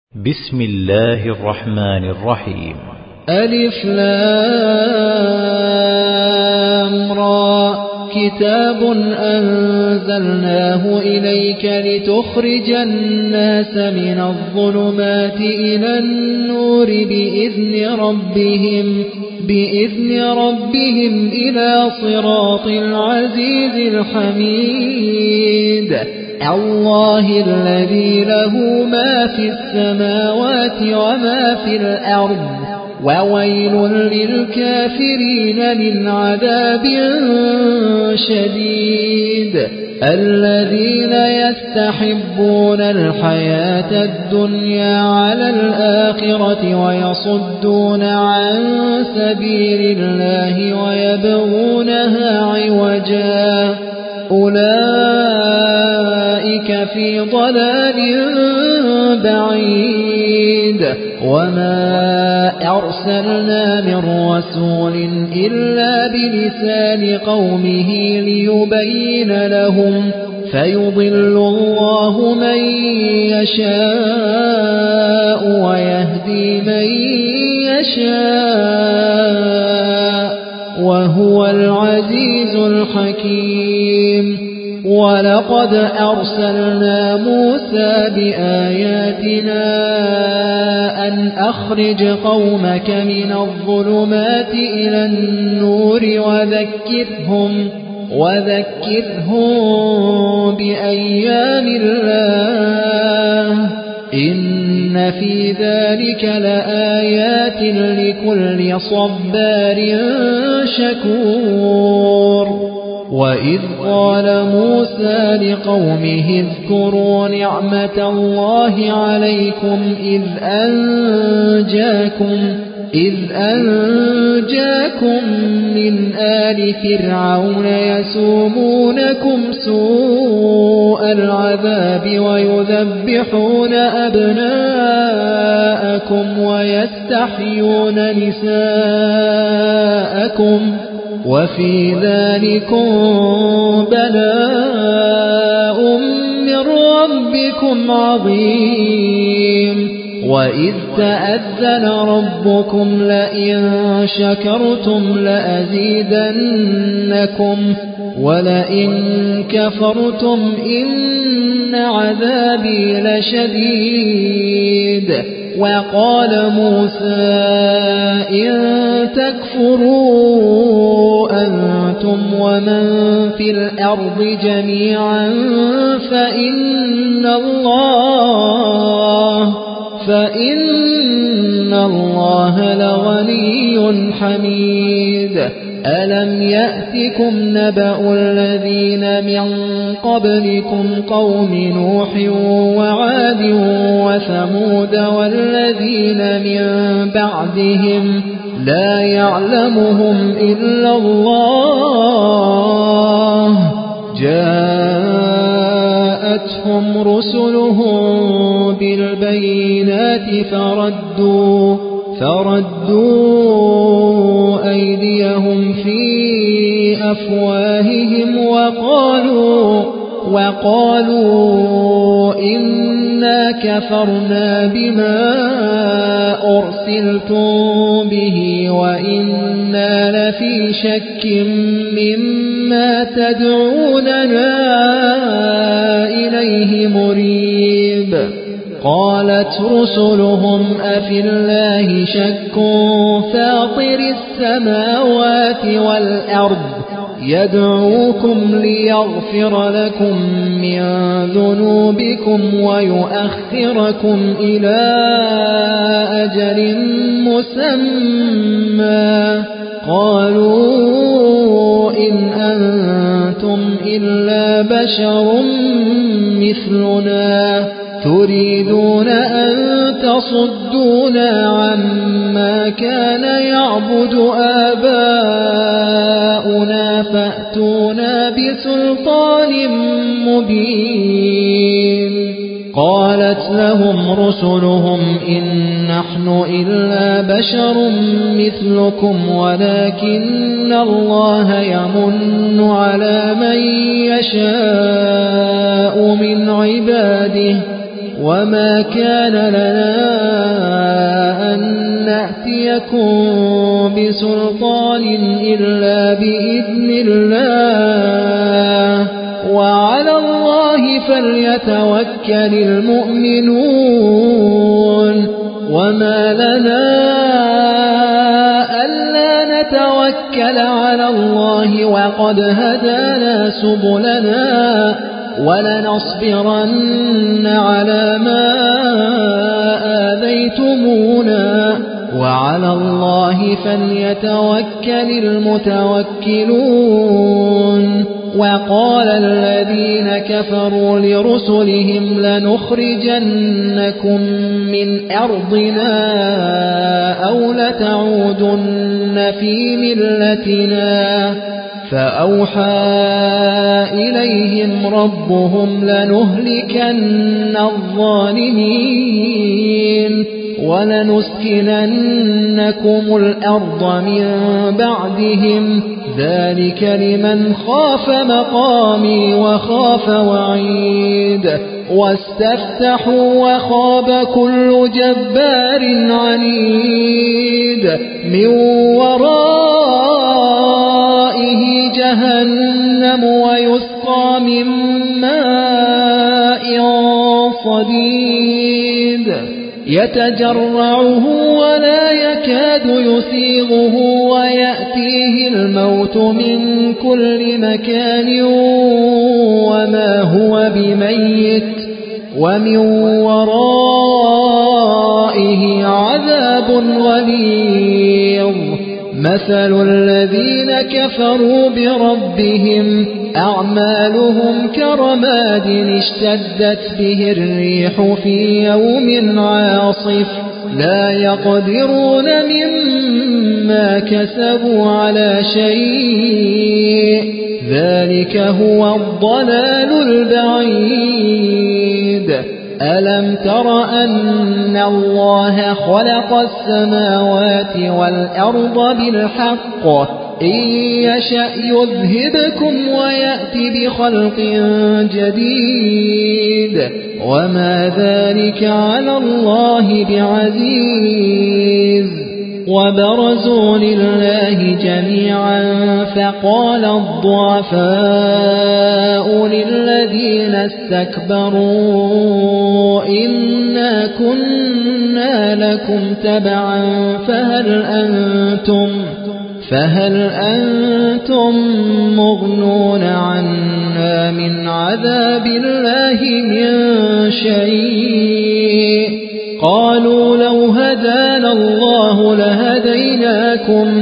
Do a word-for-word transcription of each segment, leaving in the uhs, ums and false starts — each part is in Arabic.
بسم الله الرحمن الرحيم. ألف لام را كتاب أنزلناه إليك لتخرج الناس من الظلمات إلى النور بإذن ربهم بإذن ربهم إلى صراط العزيز الحميد الله الذي له ما في السماوات وما في الأرض وويل للكافرين من عذاب شديد الذين يستحبون الحياة الدنيا على الآخرة ويصدون عن سبيل الله ويبغونها عوجا أولئك في ضلال بعيد وما أرسلنا من رسول إلا بلسان قومه ليبين لهم فيضل الله من يشاء ويهدي من يشاء وهو العزيز الحكيم ولقد أرسلنا موسى بآياتنا أن أخرج قومك من الظلمات إلى النور وذكرهم وذكرهم بأيام الله إن في ذلك لآيات لكل صبار شكور وإذ قال موسى لقومه اذكروا نعمة الله عليكم إذ أنجاكم إذ أنجاكم من آل فرعون يسومونكم سوء العذاب ويذبحون أبناءكم ويستحيون نساءكم وفي ذلكم بلاء من ربكم عظيم وإذ تأذن ربكم لئن شكرتم لأزيدنكم ولئن كفرتم إن عذابي لشديد وقال موسى إن تكفروا أنتم ومن في الأرض جميعا فإن الله فإن الله لغني حميد ألم يأتكم نبأ الذين من قبلكم قوم نوح وعاد وثمود والذين من بعدهم لا يعلمهم إلا الله جاءتهم رسلهم بالبينات فردوا فردوا أيديهم في أفواههم وقالوا وقالوا إنا كفرنا بما أرسلتم به وإنا لفي شك مما تدعوننا إليه مريب قالت رسلهم أفي الله شك فاطر السماوات والأرض يدعوكم ليغفر لكم من ذنوبكم ويؤخركم إلى أجل مسمى قالوا إن أنتم إلا بشر مثلنا تريدون أن تصدونا عما كان يعبد آباؤنا فأتونا بسلطان مبين قالت لهم رسلهم إن نحن إلا بشر مثلكم ولكن الله يمن على من يشاء من عباده وما كان لنا أن نأتيكم بسلطان إلا بإذن الله وعلى الله فليتوكل المؤمنون وما لنا ألا نتوكل على الله وقد هدانا سبلنا ولنصبرن على ما آذيتمونا وعلى الله فليتوكل المتوكلون وقال الذين كفروا لرسلهم لنخرجنكم من أرضنا أو لتعودن في ملتنا فأوحى إليهم ربهم لنهلكن الظالمين ولنسكننكم الأرض من بعدهم ذلك لمن خاف مقامي وخاف وعيد واستفتحوا وخاب كل جبار عنيد من ورائه جهنم ويسقى من ماء صديد يتجرعه ولا يكاد يسيغه ويأتيه الموت من كل مكان وما هو بميت ومن ورائه عذاب غليظ مثل الذين كفروا بربهم أعمالهم كرماد اشتدت به الريح في يوم عاصف لا يقدرون مما كسبوا على شيء ذلك هو الضلال البعيد ألم تر أن الله خلق السماوات والأرض بالحق إن يشأ يذهبكم ويأتي بخلق جديد وما ذلك على الله بعزيز وبرزوا لله جميعا فقال الضعفاء للذين استكبروا إنا كنا لكم تبعا فهل أنتم فهل أنتم مغنون عنا من عذاب الله من شيء قالوا لو هدانا الله لهديناكم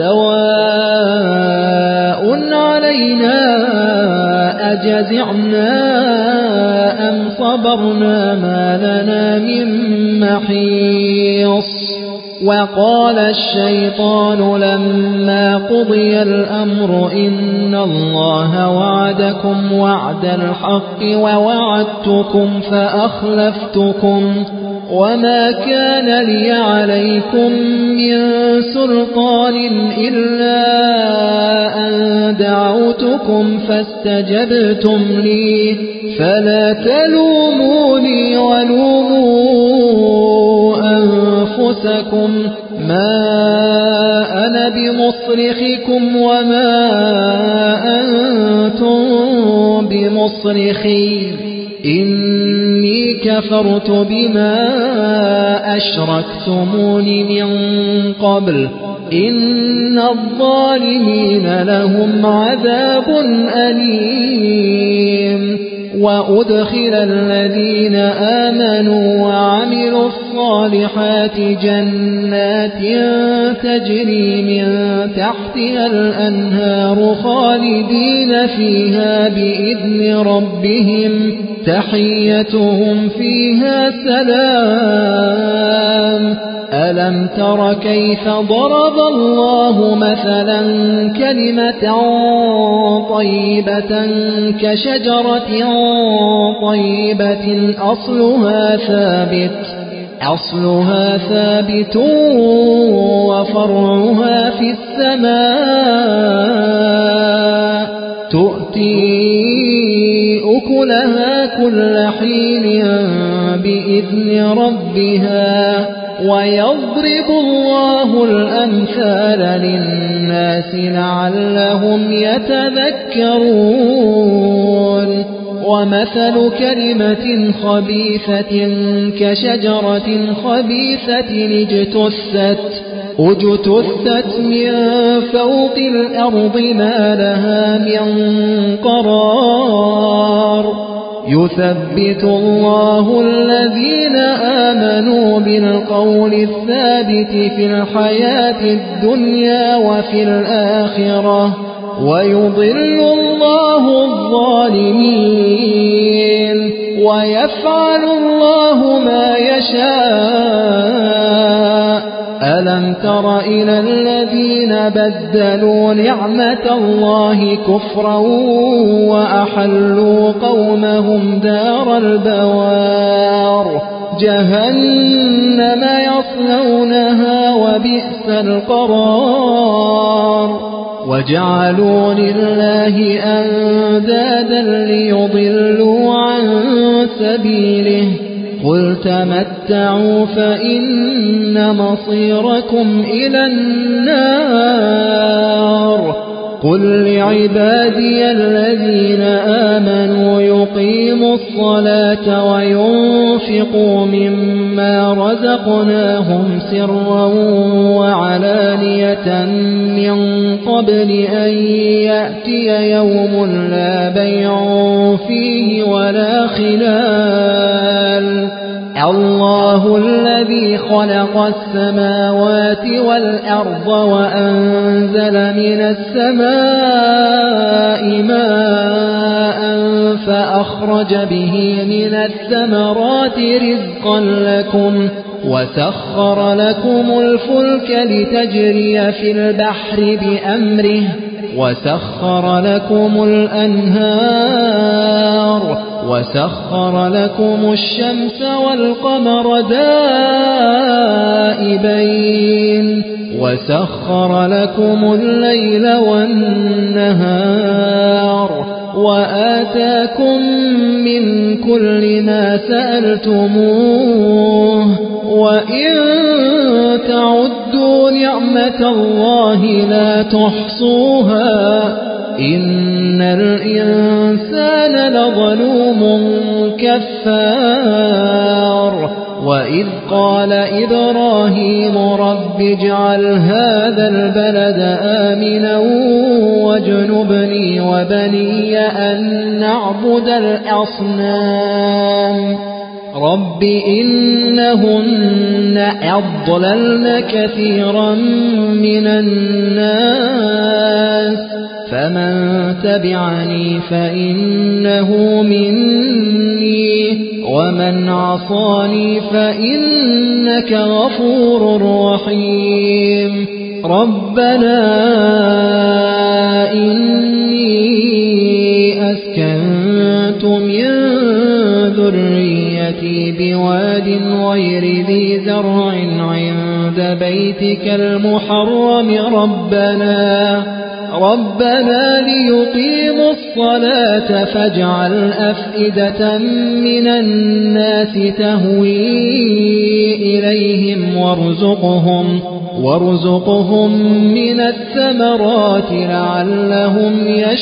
سواء علينا أجزعنا أم صبرنا ما لنا من محيص وقال الشيطان لما قضي الأمر إن الله وعدكم وعد الحق ووعدتكم فأخلفتكم وما كان لي عليكم من سلطان إلا أن دعوتكم فاستجبتم لي فلا تلوموني ولوموا أنفسكم ما أنا بمصرخكم وما أنتم بمصرخي إني كفرت بما أشركتمون من قبل إن الظالمين لهم عذاب أليم وأدخل الذين آمنوا وعملوا الصالحات جنات تجري من تحتها الأنهار خالدين فيها بإذن ربهم تحيتهم فيها سلام ألم تر كيف ضرب الله مثلا كلمة طيبة كشجرة طيبة أصلها ثابت أصلها ثابت وفرعها في السماء تؤتي أكلها كل حين بإذن ربها ويضرب الله الأمثال للناس لعلهم يتذكرون ومثل كلمة خبيثة كشجرة خبيثة اجتثت اجتثت من فوق الأرض ما لها من قرار يثبت الله الذين آمنوا بالقول الثابت في الحياة الدنيا وفي الآخرة ويضل الله الظالمين ويفعل الله ما يشاء ألم تر إلى الذين بدلوا نعمة الله كفرا وأحلوا قومهم دار البوار جهنم يصلونها وبئس القرار وجعلوا لله أندادا ليضلوا عن سبيله قل تمتعوا فإن مصيركم إلى النار قل لعبادي الذين آمنوا يقيموا الصلاة وينفقوا مما رزقناهم سرا وعلانية من قبل أن يأتي يوم لا بيع فيه ولا خلال الله الذي خلق السماوات والأرض وأنزل من السماء ماء فأخرج به من الثمرات رزقا لكم وسخر لكم الفلك لتجري في البحر بأمره وسخر لكم الأنهار وسخر لكم الشمس والقمر دائبين وسخر لكم الليل والنهار وآتاكم من كل ما سألتموه وإن تعدوا نعمة الله لا تحصوها إن الإنسان لظلوم كفار وإذ قال إبراهيم رب اجعل هذا البلد آمنا واجنبني وبني أن نعبد الأصنام رب إنهن أضللن كثيرا من الناس فمن تبعني فإنه مني ومن عصاني فإنك غفور رحيم ربنا إني أسكنت من ذريتي بواد غير ذي زرع عند بيتك المحرم ربنا ربنا ليقيموا الصلاة فاجعل أفئدة من الناس تهوي إليهم وارزقهم وارزقهم من الثمرات لعلهم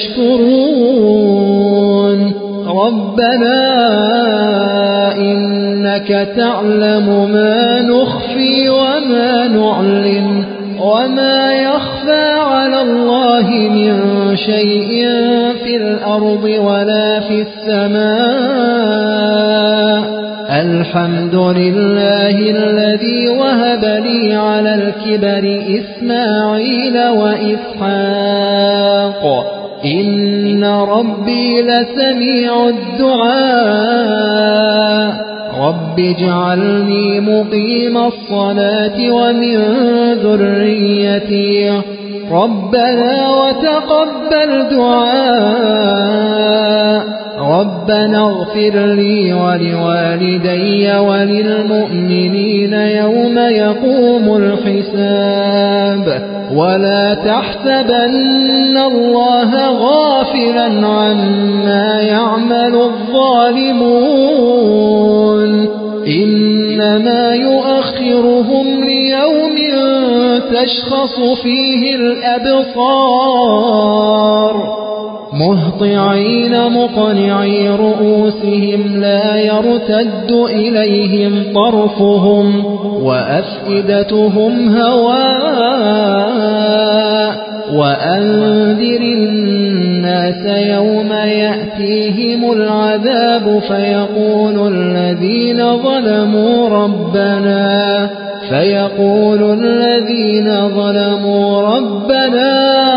يشكرون ربنا إنك تعلم ما نخفي وما نعلن وما يخفى على الله من شيء في الأرض ولا في السماء الحمد لله الذي وهب لي على الكبر إسماعيل وإسحاق إن ربي لسميع الدعاء رب اجعلني مقيم الصلاة ومن ذريتي ربنا وتقبل دعاء ربنا اغفر لي ولوالدي وللمؤمنين يوم يقوم الحساب ولا تحسبن الله غافلا عما يعمل الظالمون إنما يؤخرهم ليوم تشخص فيه الأبصار مهطعين مقنعي رؤوسهم لا يرتد إليهم طرفهم وأفئدتهم هواء وأنذر الناس يوم يأتيهم العذاب فيقول الذين ظلموا ربنا فيقول الذين ظلموا ربنا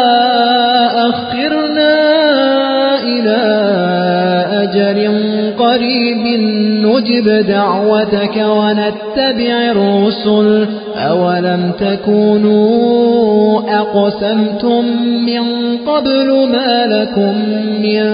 أخرنا إلى أجل قريب نجب دعوتك ونتبع الرسل أولم تكونوا أقسمتم من قبل ما لكم من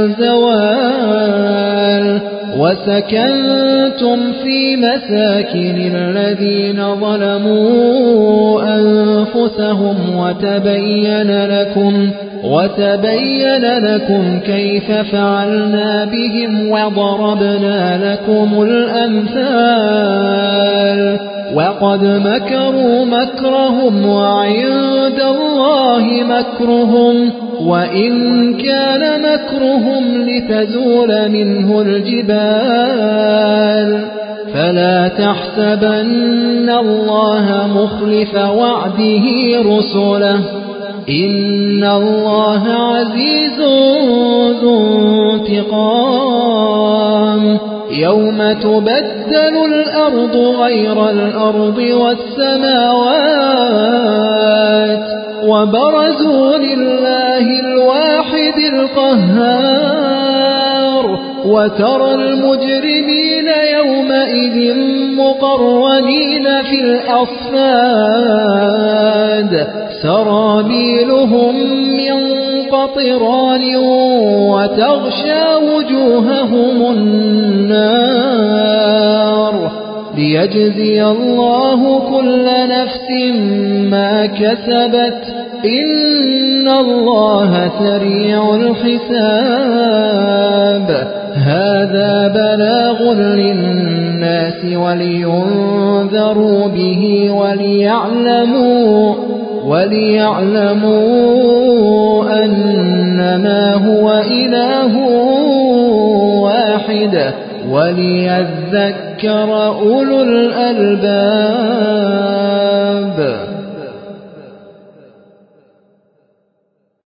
زوال وسكنتم في مساكن الذين ظلموا أنفسهم وتبين لكم وتبين لكم كيف فعلنا بهم وضربنا لكم الأمثال وقد مكروا مكرهم وعند الله مكرهم وإن كان مكرهم لتزول منه الجبال فلا تحسبن الله مخلف وعده رسله إن الله عزيز ذو انتقام يوم تبدل الأرض غير الأرض والسماوات وبرزوا لله الواحد القهار وترى المجرمين يومئذ مقرنين في الأصفاد سرابيلهم من قطران وتغشى وجوههم النار ليجزي الله كل نفس ما كسبت إن الله سريع الحساب هذا بلاغ للناس ولينذروا به وليعلموا وليعلموا أنما هو إله واحد وليذكر أولو الألباب.